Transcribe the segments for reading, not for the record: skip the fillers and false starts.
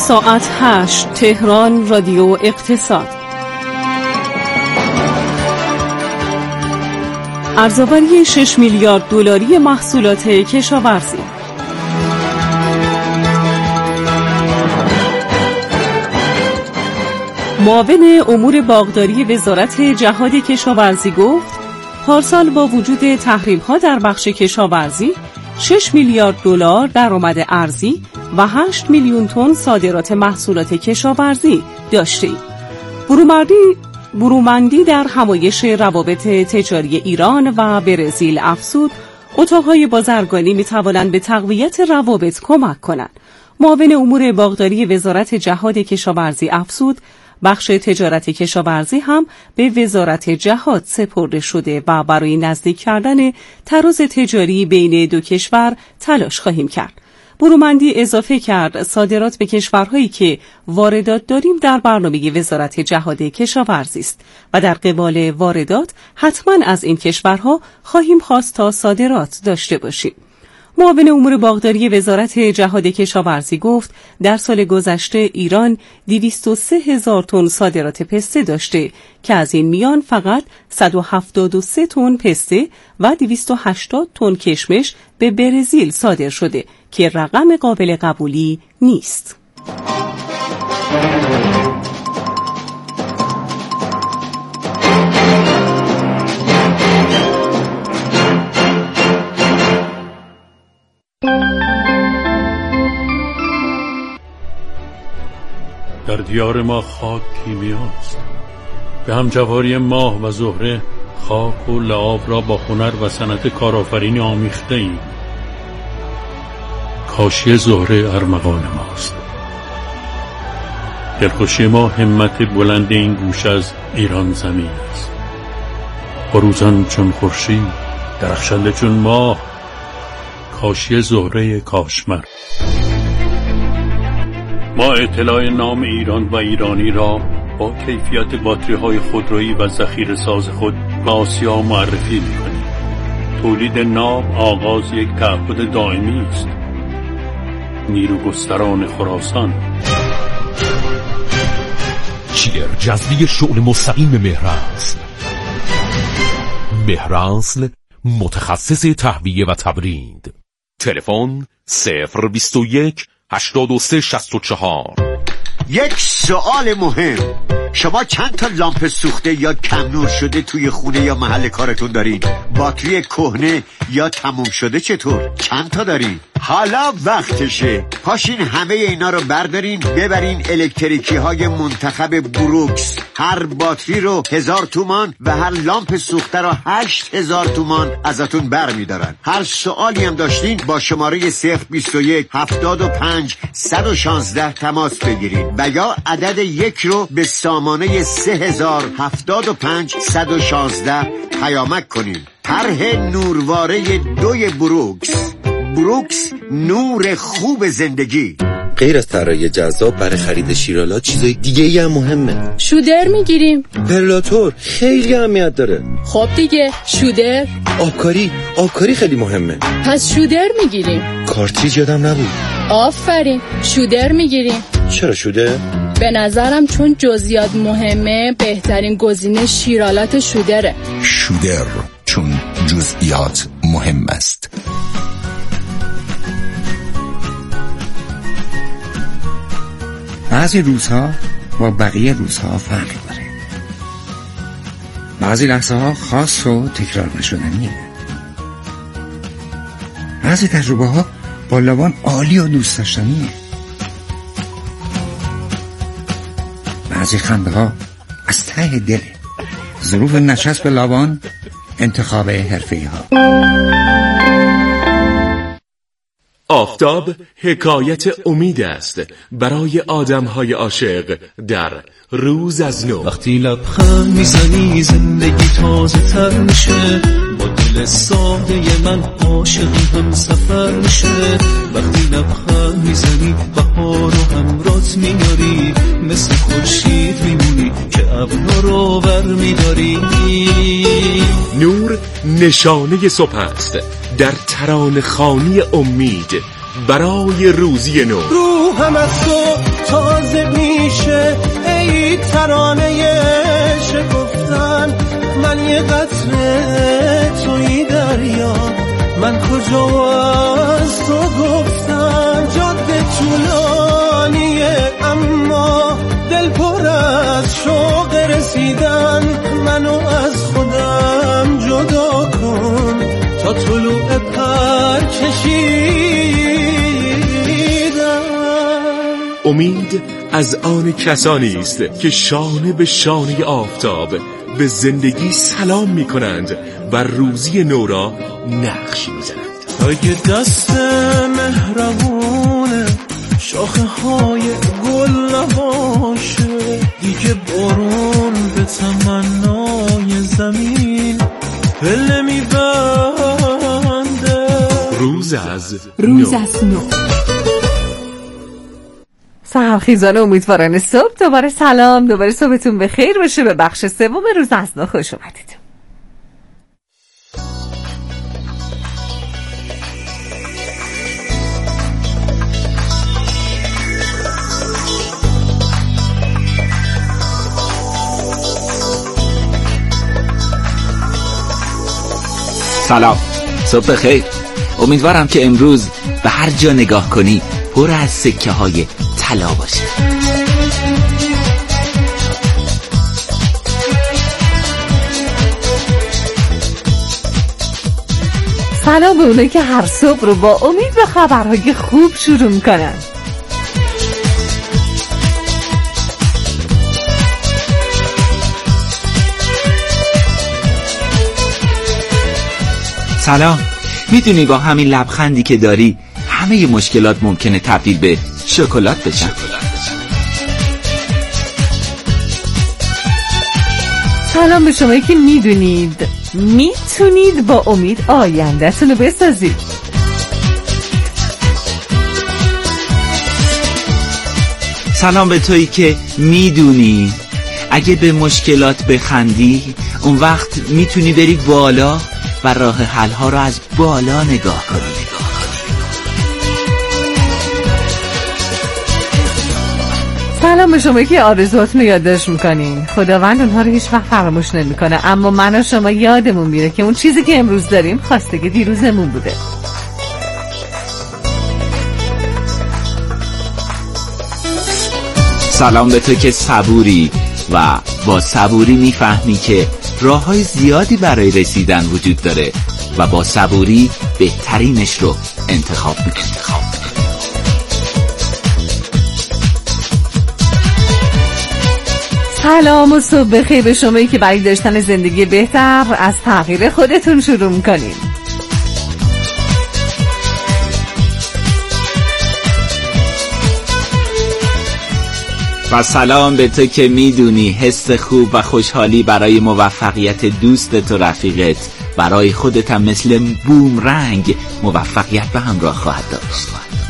ساعت 8 تهران رادیو اقتصاد. ارزآوری 6 میلیارد دلاری محصولات کشاورزی. معاون امور باغداری وزارت جهاد کشاورزی گفت پارسال با وجود تحریم‌ها در بخش کشاورزی 6 میلیارد دلار درآمد ارزی و 8 میلیون تن صادرات محصولات کشاورزی داشتیم. برومندی در همایش روابط تجاری ایران و برزیل افزود اتاق‌های بازرگانی می‌توانند به تقویت روابط کمک کنند. معاون امور باغداری وزارت جهاد کشاورزی افزود بخش تجارت کشاورزی هم به وزارت جهاد سپرده شده و برای نزدیک کردن تراز تجاری بین دو کشور تلاش خواهیم کرد. برومندی اضافه کرد صادرات به کشورهایی که واردات داریم در برنامه وزارت جهاد کشاورزی است و در قبال واردات حتما از این کشورها خواهیم خواست تا صادرات داشته باشیم. معاون امور باغداری وزارت جهاد کشاورزی گفت در سال گذشته ایران 203,000 تن صادرات پسته داشته که از این میان فقط 173 تن پسته و 280 تن کشمش به برزیل صادر شده که رقم قابل قبولی نیست. در دیار ما خاک کیمیاست. به همجواری ماه و زهره خاک و لعاب را با هنر و صنعت کارآفرینی آمیخته ایم. کاشی زهره ارمغان ماست. دلخوشی ما همت بلند این گوشه از ایران زمین است. بروزان چون خورشید، درخشنده چون ماه، کاشی زهره کاشمر. ما اطلاع نام ایران و ایرانی را با کیفیت باتری‌های خودرویی و ذخیره‌ساز خود به آسیا معرفی می‌کنیم. تولید ناب آغاز یک تعهد دائمی است. نیروگستران خراسان. چیر جذبی شغل مستقیم مهرانسل. مهرانسل متخصص تهویه و تبرید. تلفن 021 83 64. یک سوال مهم، شما چند تا لامپ سوخته یا کم نور شده توی خونه یا محل کارتون دارین؟ باتری کهنه یا تموم شده چطور؟ چند تا دارین؟ حالا وقتشه پاشین همه اینا رو بردارین ببرین الکتریکی های منتخب بروکس. هر باتری رو 1000 تومان و هر لامپ سوخته رو 8000 تومان ازتون برمیدارن. هر سوالی هم داشتین با شماره 021 75 116 تماس بگیرین و یا عدد 1 رو به سامانه 3075 116 پیامک کنین. طرح نورواره 2 بروکس. بروکس، نور خوب زندگی. غیر از طراحی جذاب برای خرید شیرالات چیزای دیگه‌ای هم مهمه. شودر میگیریم. پرلاتور خیلی اهمیت داره. خب دیگه شودر. آبکاری خیلی مهمه. پس شودر میگیریم. کارتریج یادم نبود. آفرین، شودر میگیریم. چرا شودر؟ به نظرم چون جزئیات مهمه بهترین گزینه شیرالات شودره. شودر چون جزئیات مهم است. بعضی روزها با بقیه روزها فرق داره. بعضی لحظه ها خاص و تکرار نشدنیه. بعضی تجربه ها با لبان عالی و دوست داشتنیه. بعضی خنده ها از ته دله. ظروف نچسب لبان، انتخاب حرفه‌ای ها. آفتاب حکایت امید است برای آدم‌های عاشق در روز از نو. وقتی لبخند میزنی زندگی تازه تر میشه، با دل ساده من عاشقی هم سفر میشه. وقتی لبخند میزنی بهار و همرات میاری، مثل خورشید میمونی که ابرها رو بر میداری. نور نشانه صبح است در ترانه‌خوانی امید برای روزی نو. روحم از تو تازه میشه ای ترانه شکفتن، من یه قطره توی دریا، من کجا از تو گفتم. جاده طولانیه اما دل پر از شوق رسیدن، منو از خودم جدا کن تا طلوع پر کشیدن. امید از آن کسانی است که شانه به شانه آفتاب به زندگی سلام می کنند و روزی نو را نقش می زنند. اگه دست مهربونه شاخه های گل نباشه، دیگه بارون به تمنای زمین پله می بنده. روز از نو. سحرخیزان امیدواران صبح، دوباره سلام، دوباره صبحتون بخیر باشه. به بخش سوم روز از نو خوش اومدید. سلام، صبح بخیر. امیدوارم که امروز به هر جا نگاه کنی پر از سکه های طلا باشه. سلام به اونایی که هر صبح رو با امید به خبرهای خوب شروع میکنن. سلام، میدونی با همین لبخندی که داری همه مشکلات ممکنه تبدیل به شکلات بشن. سلام به شمایی که میدونید میتونید با امید آینده‌تون رو بسازید. سلام به تویی که میدونی اگه به مشکلات بخندی اون وقت میتونی بری بالا و راه حل‌ها رو از بالا نگاه کنی. سلام به شما که آرزوهاتون رو یادداشت میکنین. خداوند اونها رو هیچ وقت فراموش نمیکنه، اما من و شما یادمون میره که اون چیزی که امروز داریم خواستگی دیروزمون بوده. سلام به تو که صبوری و با صبوری میفهمی که راه‌های زیادی برای رسیدن وجود داره و با صبوری بهترینش رو انتخاب میکنی. سلام و صبح بخیر به شمایی که برای داشتن زندگی بهتر از تغییر خودتون شروع میکنین. و سلام به تو که میدونی حس خوب و خوشحالی برای موفقیت دوستت و رفیقت برای خودت هم مثل بومرنگ موفقیت به همراه خواهد داشت.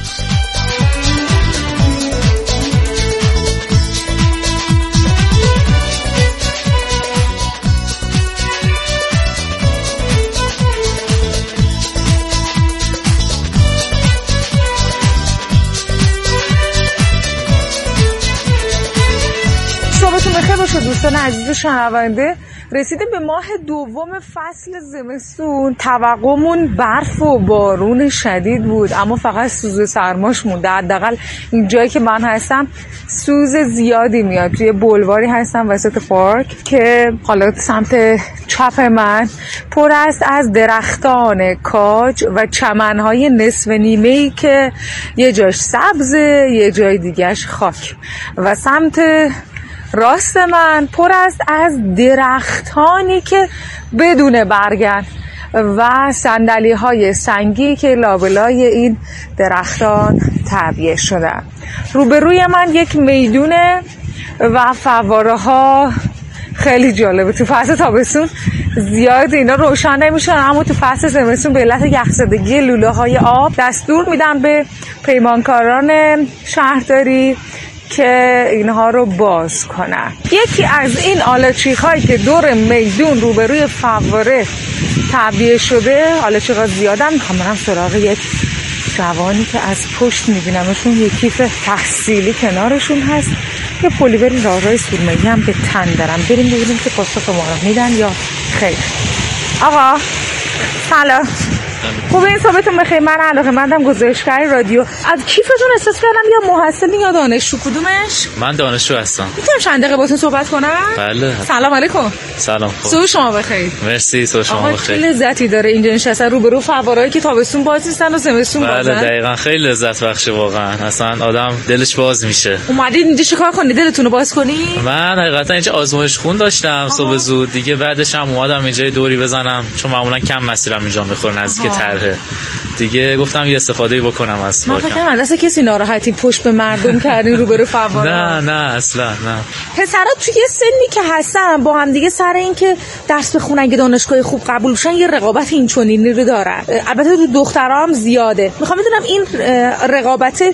دوستان عزیز شنونده، رسیدیم به ماه دوم فصل زمستون. توقعمون برف و بارون شدید بود، اما فقط سوز سرماش مونده. حداقل این جایی که من هستم سوز زیادی میاد. توی بولواری هستم وسط پارک که حالا سمت چپ من پر است از درختان کاج و چمنهای نصف نیمه‌ای که یه جاش سبزه یه جای دیگهش خاک، و سمت راست من پر است از درختانی که بدون برگن و صندلی‌های سنگی که لابلای این درختان تعبیه شدن. روبروی من یک میدونه و فواره ها خیلی جالبه. تو فصل تابستون زیاد اینا روشن نمیشن، اما تو فصل زمستون به علت یخزدگی لوله های آب دستور میدن به پیمانکاران شهرداری که اینها رو باز کنن. یکی از این آلاچیق‌هایی که دور میدون روبروی فواره تعبیه شده، آلاچیق‌ها زیادن، میخوام برم سراغ یک جوانی که از پشت میبینمشون یه کیف تحصیلی کنارشون هست، یه پلیور راهروی سورمه‌ای هم به تن دارم. بریم ببینیم که پاسخ ما رو میدن یا خیر. آقا سلام، خوبه؟ این صحبتون بخیر. من علاقه‌مندم گزارشگر رادیو. از کیفتون احساس کردم یا محصلی یا دانشجو، کدومش؟ من دانشجو هستم. میتونم چند دقیقه باهاتون صحبت کنم؟ بله. سلام علیکم. سلام. صبح شما بخیر. مرسی، صبح شما بخیر. خیلی لذتی داره اینجا نشستن روبرو فوارهایی که تابستون باز نیستن و زمستون بازن. بله دقیقاً، خیلی لذت بخشه واقعا. اصلا آدم دلش باز میشه. اومدید اینجا چیکار کنید؟ دلتون رو باز کنید؟ من حقیقتا اینجا آزمایش خون داشتم صبح زود، دیگه بعدش هم اومدم اینجا دوری بزنم چون معمولا کم مسیرم اینجا میخوره نزدیک طرحه. دیگه گفتم یه استفاده بکنم از من فکر کنم دست کسی ناراحتی پشت به مردم کردین روبرو فواره. نه اصلا نه. پسرا توی یه سنی که هستن با هم دیگه سر این که درس بخونن که دانشگاه خوب قبول بشن یه رقابت اینچنینی رو دارن. البته تو دخترها هم زیاده. میخوام بدونم این رقابت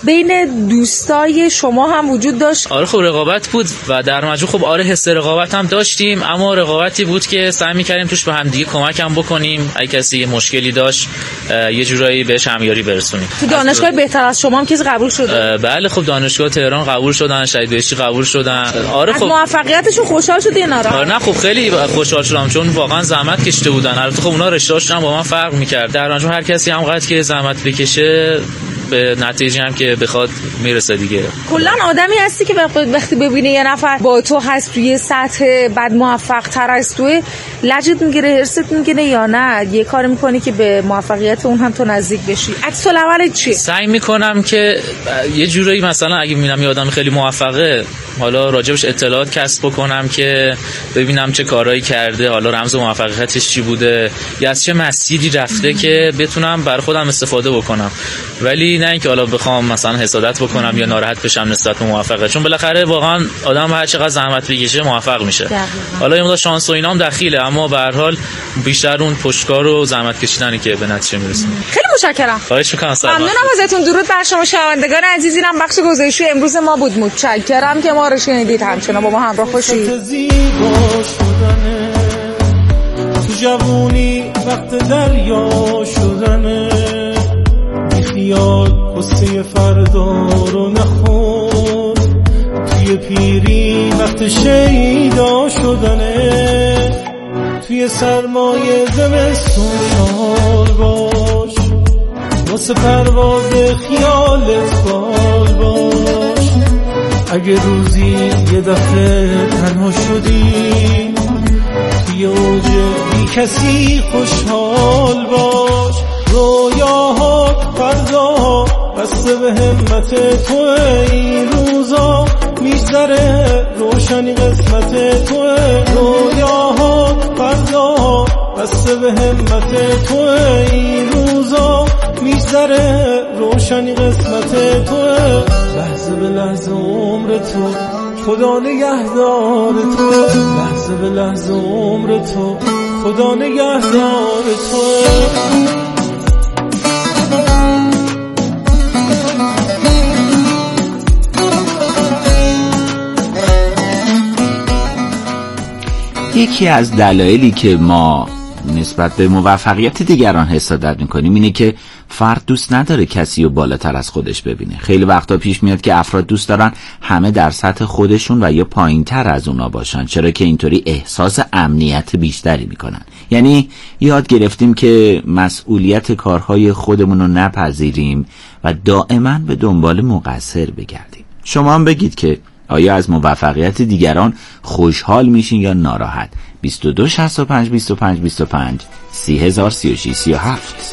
بین دوستای شما هم وجود داشت؟ آره خب رقابت بود و در مجموع خب آره حس رقابت هم داشتیم، اما رقابتی بود که سعی می‌کردیم توش به هم دیگه کمک هم بکنیم. اگه کسی یه مشکلی داشت یه جورایی بهش همیاری برسونیم. تو دانشگاه بهتر از شما هم کسی قبول شده؟ بله خب دانشگاه تهران قبول شدن، شهید بهشتی قبول شدن. آره خب موفقیتشون خوشحال شدی یا ناراحت؟ آره نه خب خیلی خوشحال شدم چون واقعا زحمت کشیده بودن. البته خب اونا رشته‌هاشون با من فرق می‌کرد. در مجموع هر کسی هم قد که زحمت بکشه به نتیجه هم که بخواد میرسه دیگه. کلا آدمی هستی که وقتی ببینی یه نفر با تو هست توی سطح بعد موفق تر از توی لجت میگیره، هرست میگیره یا نه یه کار میکنی که به موفقیت اون هم تو نزدیک بشی؟ عکس العملت چیه؟ سعی میکنم که یه جورایی مثلا اگه میبینم یه آدم خیلی موفقه حالا راجبش اطلاعات کسب بکنم که ببینم چه کارهایی کرده، حالا رمز موفقیتش چی بوده یا از چه مسیری رفته که بتونم برای خودم استفاده بکنم. ولی نه اینکه حالا بخوام مثلا حسادت بکنم یا ناراحت بشم نسبت به موفقیت، چون بالاخره واقعا آدم هر چقدر زحمت بکشه موفق میشه. حالا یه مقدار شانس و اینا هم دخیله، اما به هر حال بیشتر اون پشتکار و زحمت کشیدنی که به نتیجه میرسه. خیلی متشکرم. خواهش می‌کنم. ممنونم ازتون. درود بر شما شنوندگان عزیزی. هم بخش گزارشی امروز ما بود. متشکرم که ما رو شنیدید. همچنان با ما همراه باشید. تو جوونی وقت دریا شدنه، بیخیال قصه فردا رو نخور، توی پیری وقت شیدا شدنه، توی سرمایه زمستون شال باش، واسه پرواز خیالت بال باش. اگه روزی یه دفعه تنها شدی توی اوج بی کسی خوشحال باش. رویاها فردا بسته به همت توه، این روزا میگذره روشنی قسمت توه. رویاها فردا بسته به همت توه، این روزا میگذره روشنی قسمت توه. لحظه به لحظه عمر تو خدا نگهدار تو، لحظه به لحظه عمر تو خدا نگهدار تو. یکی از دلایلی که ما نسبت به موفقیت دیگران حسادت میکنیم اینه که فرد دوست نداره کسی رو بالاتر از خودش ببینه. خیلی وقتا پیش میاد که افراد دوست دارن همه در سطح خودشون و یا پایینتر از اونا باشن، چرا که اینطوری احساس امنیت بیشتری میکنن. یعنی یاد گرفتیم که مسئولیت کارهای خودمون رو نپذیریم و دائما به دنبال مقصر بگردیم. شما هم بگید که آیا از موفقیت دیگران خوشحال میشین یا ناراحت؟ 22 65 25 25 3036 37.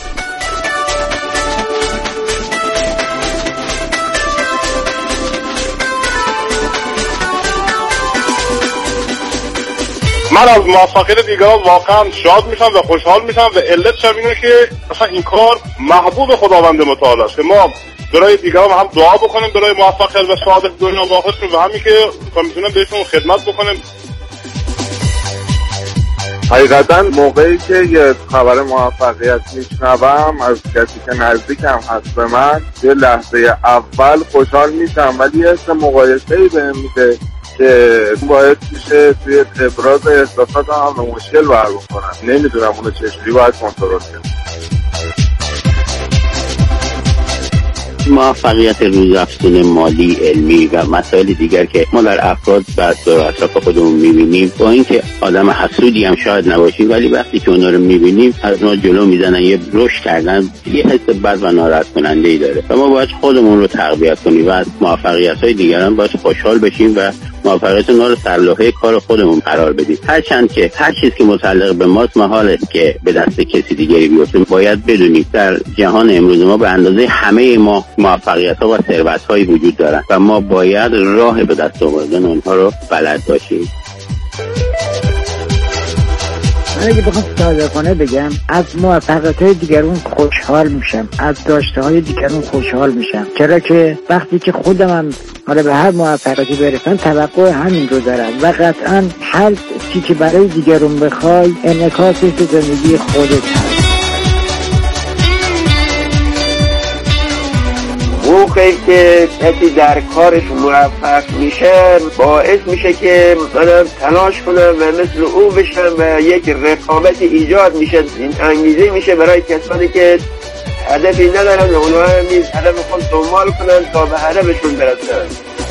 من از موفقیت دیگران واقعا شاد میشم و خوشحال میشم و علتش اینه که اصلا این کار محبوب خداوند متعال است که ما برای دیگران هم دعا بکنیم برای موفقیت و سعادت دنیا و آخرتشون و همین که میتونیم بهشون خدمت بکنیم. حقیقتا موقعی که یه خبر موفقیت میشنوم از کسی که نزدیکم هست به من، یه لحظه اول خوشحال میشم ولی یه حس مقایسه‌ای بهم میده که باید میشه توی ابراز احساساتم هم به مشکل برخورد کنم. نمیدونم اونو چجوری باید کنترل کنم. موفقیت روزافزون مالی، علمی و مسائل دیگر که ما در افراد و دور اطراف خودمون می‌بینیم، با اینکه آدم حسودی هم شاید نباشیم، ولی وقتی که اونا رو می‌بینیم از ما جلو میزنن، یه رشد کردن، یه حس بد و ناراحت کننده‌ای داره و ما باید خودمون رو تقویت کنیم و از موفقیت‌های دیگران باید خوشحال بشیم و موفقیت اونا رو در لوحه کار خودمون قرار بدیم. هرچند که هر چیز که متعلق به ماست محاله که به دست کسی دیگری بیفته. باید بدونیم در جهان امروز ما به اندازه همه ما موفقیت‌ها و ثروت‌هایی وجود دارن و ما باید راه به دست آوردن اونها رو بلد باشیم. من اگه بخوام صادقانه بگم، از موفقیت‌های دیگرون خوشحال میشم، از داشته‌های دیگرون خوشحال میشم، چرا که وقتی که خودم هم حالا به هر موفقیتی برسم توقع همین رو دارم و قطعاً هر چی که برای دیگرون بخوای انعکاسش به زندگی خودت هست. موقعی که کسی در کارش موفق میشه باعث میشه که منم تلاش کنم و مثل او بشم و یک رقابت ایجاد میشه. این انگیزه میشه برای کسانی که هدفی ندارن و اونها هم نیز هدف خود دنبال کنن تا به هدفشون برسن.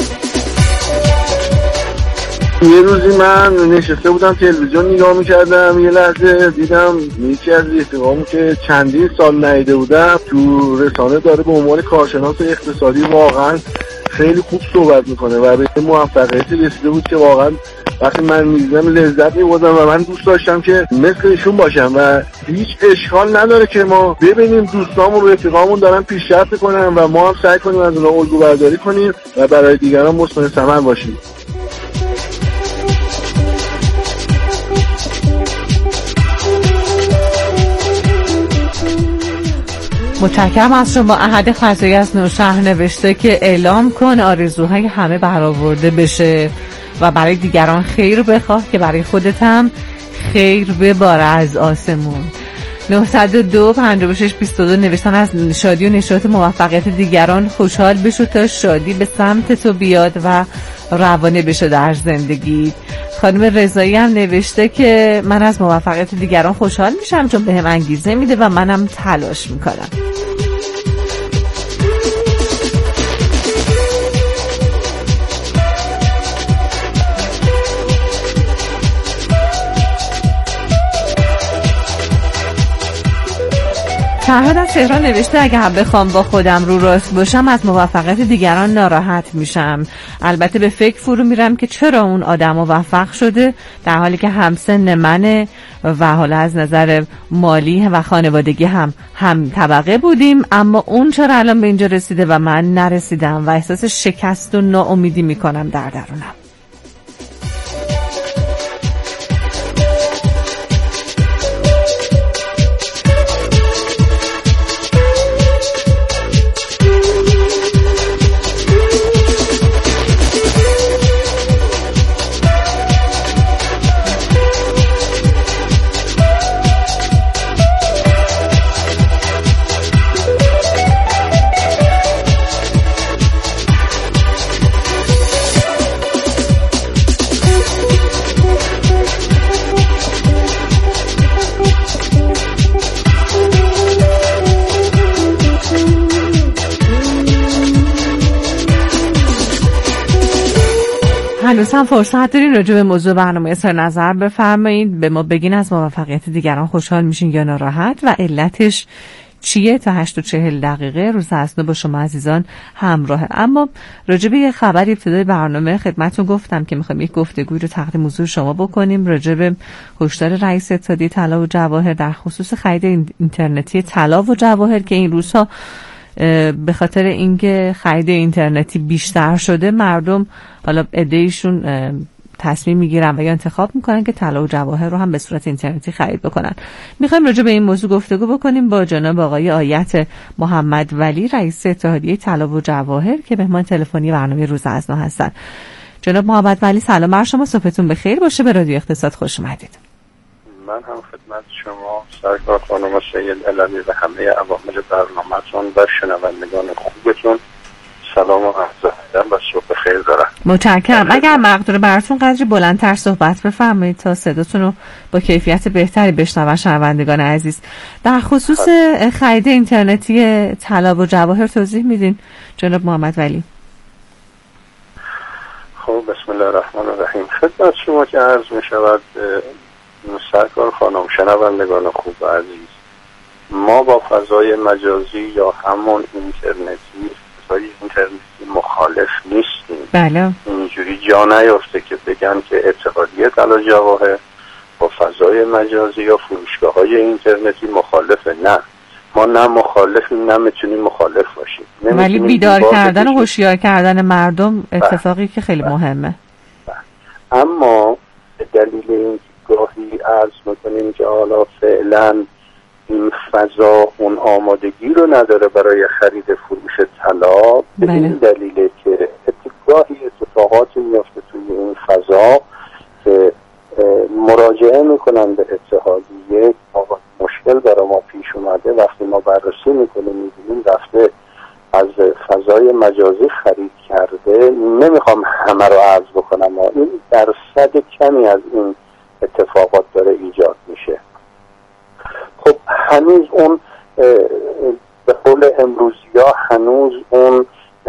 یه روزی من نشسته بودم تلویزیون نگاه میکردم، یه لحظه دیدم یکی از رفیقامو که چندین سال ندیده بودم تو رسانه داره به عنوان کارشناس اقتصادی واقعا خیلی خوب صحبت میکنه و به موفقیتی رسیده بود که واقعا وقتی من میدیدم لذت میبردم و من دوست داشتم که مثل ایشون باشم و هیچ اشکال نداره که ما ببینیم دوستامون و رفیقامون دارن پیشرفت کنن و ما هم سعی کنیم از اونها الگو برداری کنیم و برای دیگران مثمر ثمر باشیم. متشکرم از شما. احد خزایی از نوشهر نوشته که اعلام کن آرزوهای همه برآورده بشه و برای دیگران خیر بخواه که برای خودت هم خیر بباره از آسمون. 902 56 22 نوشتن از شادی و نشاط موفقیت دیگران خوشحال بشو تا شادی به سمت تو بیاد و روانه بشه در زندگی. خانم رضایی هم نوشته که من از موفقیت دیگران خوشحال میشم چون بهم انگیزه میده و منم تلاش میکنم. فرهاد از تهران نوشته اگه هم بخوام با خودم رو راست باشم از موفقیت دیگران ناراحت میشم. البته به فکر فرو میرم که چرا اون آدم موفق شده در حالی که همسن منه و حالا از نظر مالی و خانوادگی هم طبقه بودیم، اما اون چرا الان به اینجا رسیده و من نرسیدم و احساس شکست و ناامیدی میکنم در درونم. هنوز هم فرصت دارین راجع به موضوع برنامه اظهار نظر بفرمایید، به ما بگین از موفقیت دیگران خوشحال میشین یا ناراحت و علتش چیه. تا 8 و 40 دقیقه روز اصلا با شما عزیزان همراهه. اما راجع به یه خبر ابتدای برنامه خدمتتون گفتم که میخوایم یک گفتگوی رو تقدیم حضور شما بکنیم راجع به هشدار رئیس اتحادیه طلا و جواهر در خصوص خرید اینترنتی طلا و جواهر که این روزها به خاطر اینکه خرید اینترنتی بیشتر شده مردم حالا عده‌ایشون تصمیم میگیرن و یا انتخاب میکنن که طلا و جواهر رو هم به صورت اینترنتی خرید بکنن. میخوایم راجع به این موضوع گفتگو بکنیم با جناب آقای آیت محمد ولی رئیس اتحادیه طلا و جواهر که مهمان تلفنی برنامه روز ازنا هستن. جناب محمد ولی سلام بر شما، صبحتون بخیر باشه، به رادیو اقتصاد خوش اومدید. من هم خدمت شما سرکار خانم سید علوی و همه عوامل برنامه‌تون و شنوندگان خوبتون سلام و عرض ادب و صبح خیر دارم. متشکرم. اگر مقدور براتون قدری بلندتر صحبت بفرمایید تا صداتون رو با کیفیت بهتری بشنون شنوندگان عزیز. در خصوص خرید اینترنتی طلا و جواهر توضیح میدین جناب محمد ولی؟ خب بسم الله الرحمن الرحیم. خدمت شما که عرض می شود سرکار خانم، شنوندگان خوب و عزیز، ما با فضای مجازی یا همون فضای اینترنتی مخالف نیستیم. بله. اینجوری جا نیفته که بگن که اتحادیه طلا جواهر با فضای مجازی یا فروشگاه‌های اینترنتی مخالفه. نه، ما نه مخالفیم نه میتونیم مخالف باشیم. ولی بیدار کردن و هوشیار کردن مردم اتفاقی که خیلی مهمه. اما به دلیل این گاهی عرض میکنیم که حالا فعلا این فضا اون آمادگی رو نداره برای خرید فروش طلا، به این دلیله که گاهی اتفاقاتی میفته توی این فضا که مراجعه میکنن به اتحادیه، مشکل برای ما پیش اومده، وقتی ما بررسی میکنیم میبینیم رفته از فضای مجازی خرید کرده. نمیخوام همه رو عرض بکنم، این درصد کمی از این اتفاقات داره ایجاد میشه. خب هنوز اون به قول امروزی‌ها هنوز اون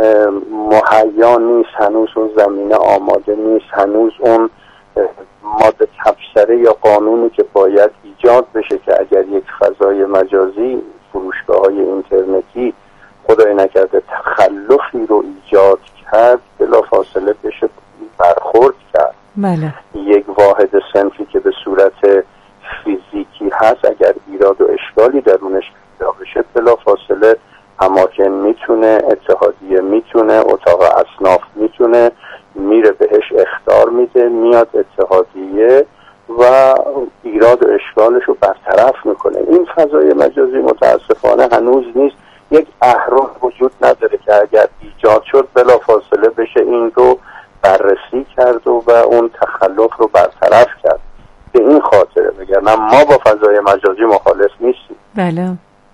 مهیا نیست، هنوز اون زمینه آماده نیست، هنوز اون ماده تبصره یا قانونی که باید ایجاد بشه که اگر یک فضای مجازی فروشگاه‌های اینترنتی خدای نکرده تخلفی رو ایجاد کرد بلافاصله بشه برخورد کرد. بله. یک واحد صنفی که به صورت فیزیکی هست اگر ایراد و اشکالی درونش پیدا بشه بلافاصله اماکن میتونه، اتحادیه میتونه، اتاق اصناف میتونه، میره بهش اخطار میده، میاد اتحادیه و ایراد و اشکالش رو برطرف میکنه. این فضای مجازی متاسفانه هنوز نیست، یک اهرم وجود نداره که اگر ایجاد شد بلافاصله بشه این رو بررسی کرد و اون تخلف رو برطرف کرد. به این خاطره وگرنه ما با فضای مجازی مخالف نیستیم. بله.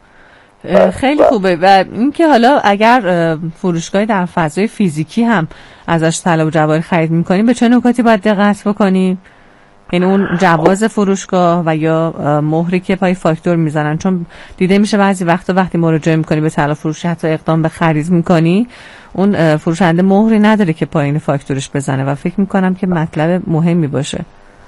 خیلی خوبه. و اینکه حالا اگر فروشگاهی در فضای فیزیکی هم ازش طلا و جواهر خرید میکنیم به چه نکاتی باید دقت بکنیم؟ یعنی اون جواز فروشگاه و یا مهری که پای فاکتور میزنن، چون دیده میشه بعضی وقتا وقتی مراجعه میکنی به طلا فروشی حتی اقدام به خرید میکنی اون فروشنده مهری نداره که پایین فاکتورش بزنه و فکر میکنم که مطلب مهمی باشه.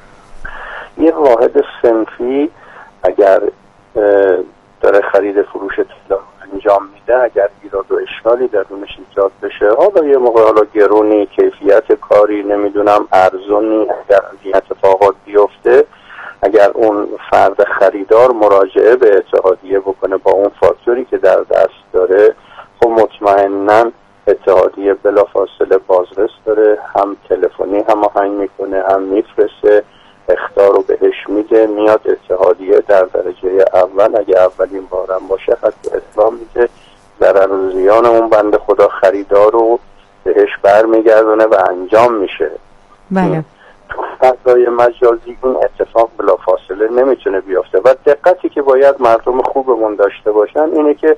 یه واحد صنفی اگر داره خرید فروش طلا انجام میده اگر ایراد و اشکالی درونش ایجاد بشه، حالا یه موقع حالا گرونی، کیفیت کاری، نمیدونم ارزونی، اگر این اتفاقات بیفته، اگر اون فرد خریدار مراجعه به اتحادیه بکنه با اون فاکتوری که در دست داره، خب مطمئناً اتحادیه بلافاصله بازرس داره، هم تلفنی هماهنگ میکنه، هم میفرسته، اخطار رو بهش میده، میاد اتحادیه در درجه اول اگه اولین بارم باشه خط اطلاع میده، ضرر و زیان اون بنده خدا خریدار رو بهش برمیگردونه و انجام میشه. بله. تو فضای مجازی این اتفاق بلافاصله نمیتونه بیافته و دقتی که باید مردم خوبمون داشته باشن اینه که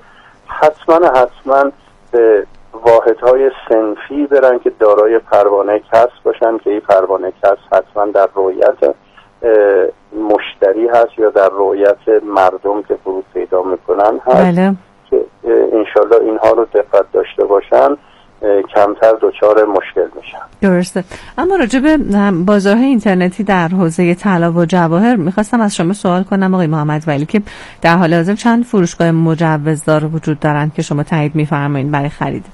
حتما به واحدهای صنفی برن که دارای پروانه کسب باشن که این پروانه کسب حتما در رعایت مشتری هست یا در رعایت مردم که فرود پیدا میکنن هست. بله. که انشالله اینها رو دقت داشته باشن کمتر دچار مشکل میشن. درسته. اما راجع به بازارهای اینترنتی در حوزه طلا و جواهر میخواستم از شما سوال کنم آقای محمد ولی که در حال حاضر چند فروشگاه مجوزدار وجود دارند که شما تایید میفرمایید برای خرید؟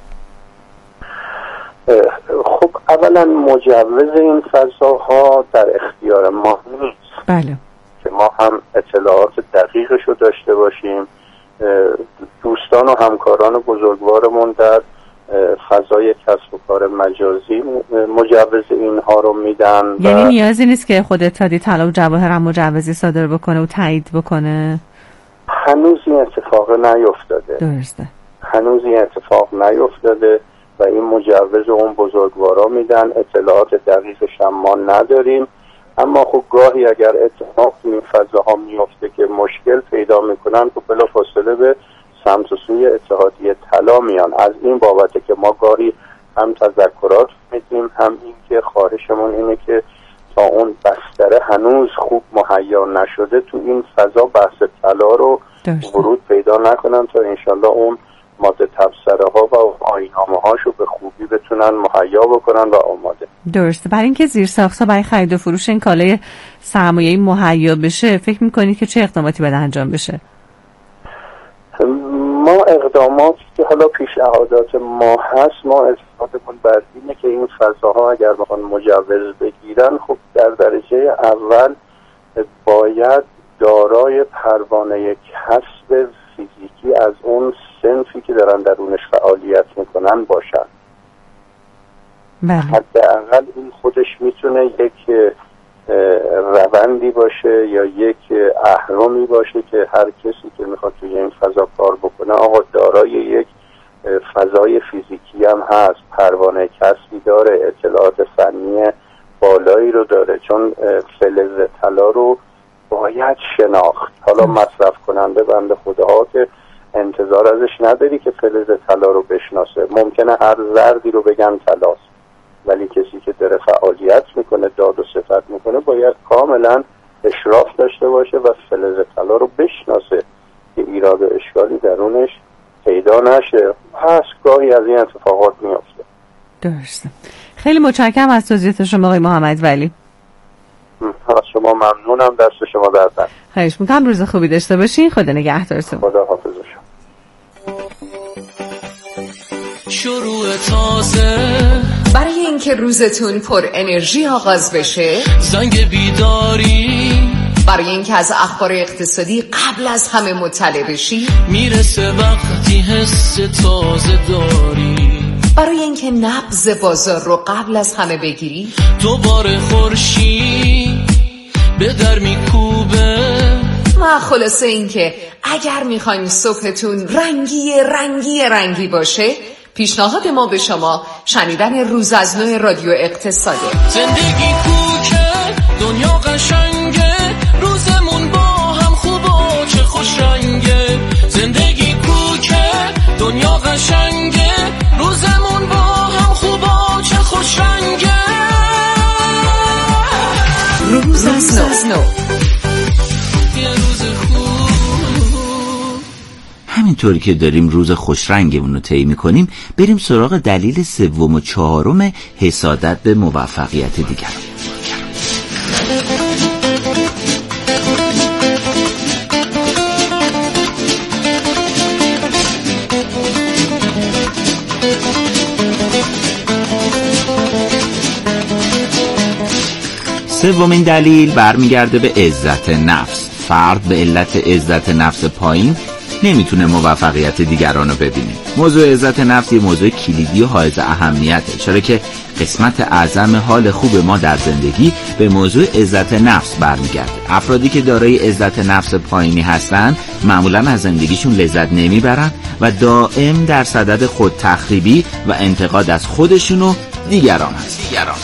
خب اولا مجوز این فضاها در اختیار ما نیست. بله. که ما هم اطلاعات دقیقش رو داشته باشیم. دوستان و همکاران بزرگوارمون در فضای کسب و کار مجازی مجوز اینها رو میدن. یعنی نیازی نیست که خود اتحادیه طلا و جواهر هم مجوزی صادر بکنه و تایید بکنه؟ هنوز این اتفاق نیفتاده. درسته. هنوز این اتفاق نیفتاده و این مجوز اون بزرگوارا میدن، اطلاعات دقیقش هم ما نداریم. اما خب گاهی اگر اتفاق این فضاها میفته که مشکل پیدا میکنن خب بلافاصله به سمت و سوی اتحادیه طلا میان. از این بابته که ما گاهی هم تذکرات میدیم، هم این که خواهشمون اینه که تا اون بستره هنوز خوب مهیا نشده تو این فضا بحث طلا رو ورود پیدا نکنن تا انشالله اون ماده تبصره ها و آیین‌نامه هاشو به خوبی بتونن مهیا بکنن و آماده. درسته. برای اینکه زیرساخت‌ها برای خرید و فروش این کالای سرمایه‌ای مهیا بشه فکر می‌کنید که چه اقداماتی باید انجام بشه؟ ما اقداماتی که حالا پیشنهادات ما هست، ما استفادهمون بر اینه که این فضاها اگر بخوان مجوز بگیرن، خب در درجه اول باید دارای پروانه کسب فیزیکی از اون صنفی که دارن درونش فعالیت میکنن باشن. حداقل این خودش میتونه یک روندی باشه یا یک اهرمی باشه که هر کسی که میخواد توی این فضا کار بکنه آقا دارای یک فضای فیزیکی هم هست، پروانه کسبی داره، اطلاعات فنی بالایی رو داره، چون فلز طلا رو باید شناخت. حالا مصرف کننده بنده خداها که انتظار ازش نداری که فلز طلا رو بشناسه، ممکنه هر زردی رو بگن طلاست، ولی کسی که داره فعالیت میکنه، داد و صفت میکنه، باید کاملا اشراف داشته باشه و فلز طلا رو بشناسه که ایراد و اشکالی درونش پیدا نشه. پس گاهی از این اتفاقات میفته. درسته. خیلی متشکرم از توضیحات شما آقای محمد ولی. از شما ممنونم، دست شما درد نکنه. خواهش میکنم، روز خوبی داشته باشین. خدا نگهدارتون. خدا حافظ شما. شروع تازه برای اینکه روزتون پر انرژی آغاز بشه، زنگ بیداری برای اینکه از اخبار اقتصادی قبل از همه مطلع بشی، میرسه وقتی حس تازه داری، برای اینکه نبض بازار رو قبل از همه بگیری، دوباره خورشید به در میکوبه. و خلاصه اینکه اگر میخواین صبحتون رنگی باشه، پیشنهاد ما به شما شنیدن روز از نو رادیو اقتصاده. زندگی کوکه، دنیا قشنگه، روزمون با هم خوبه چه خوشنگه. زندگی کوکه، دنیا قشنگه، روزمون با هم خوبه چه خوشنگه. روز از نو. همینطوری که داریم روز خوشرنگمون رو طی می‌کنیم، بریم سراغ دلیل سوم و چهارم حسادت به موفقیت دیگران. سومین دلیل برمیگرده به عزت نفس. فرد به علت عزت نفس پایین نمیتونه موفقیت دیگران رو ببینه. موضوع عزت نفس یه موضوع کلیدی و حائز اهمیته، چرا که قسمت اعظم حال خوب ما در زندگی به موضوع عزت نفس برمیگرده. افرادی که دارای عزت نفس پایینی هستن معمولا از زندگیشون لذت نمیبرن و دائم در صدد خود تخریبی و انتقاد از خودشون و دیگران هست.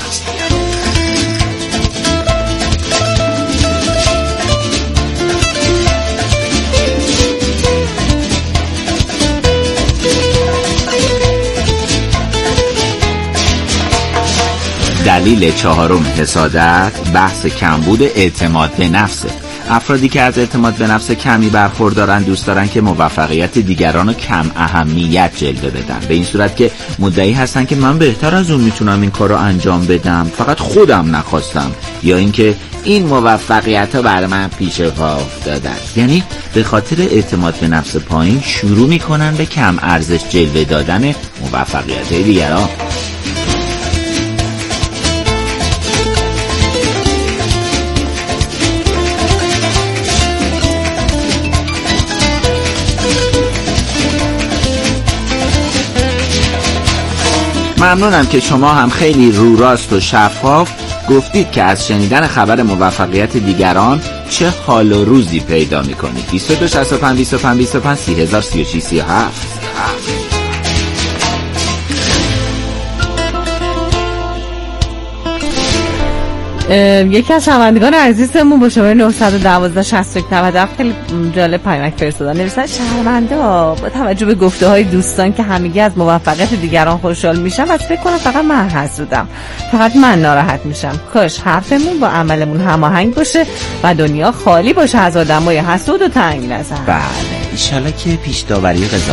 دلیل چهارم حسادت بحث کمبود اعتماد به نفسه. افرادی که از اعتماد به نفس کمی برخوردارن دوست دارن که موفقیت دیگران رو کم اهمیت جلوه بدن، به این صورت که مدعی هستن که من بهتر از اون میتونم این کار رو انجام بدم، فقط خودم نخواستم، یا اینکه این موفقیت ها برای من پیش پا افتادن. یعنی به خاطر اعتماد به نفس پایین شروع میکنن به کم ارزش جلوه دادن موفقیت دیگران. ممنونم که شما هم خیلی رو راست و شفاف گفتید که از شنیدن خبر موفقیت دیگران چه حال و روزی پیدا میکنید. 22 65 25 25 30 36 37. یکی از شنوندگان عزیزمون با شماره 912 61 90 خیلی جالب پیامک فرستادن. نوشتن شرمنده با توجه به گفته های دوستان که همگی از موفقیت دیگران خوشحال میشن و فکر کنم فقط من حسودم، فقط من ناراحت میشم. کاش حرفمون با عملمون هماهنگ باشه و دنیا خالی باشه از آدمای حسود و تنگ نظر. بله ان شاءالله که پیش داوری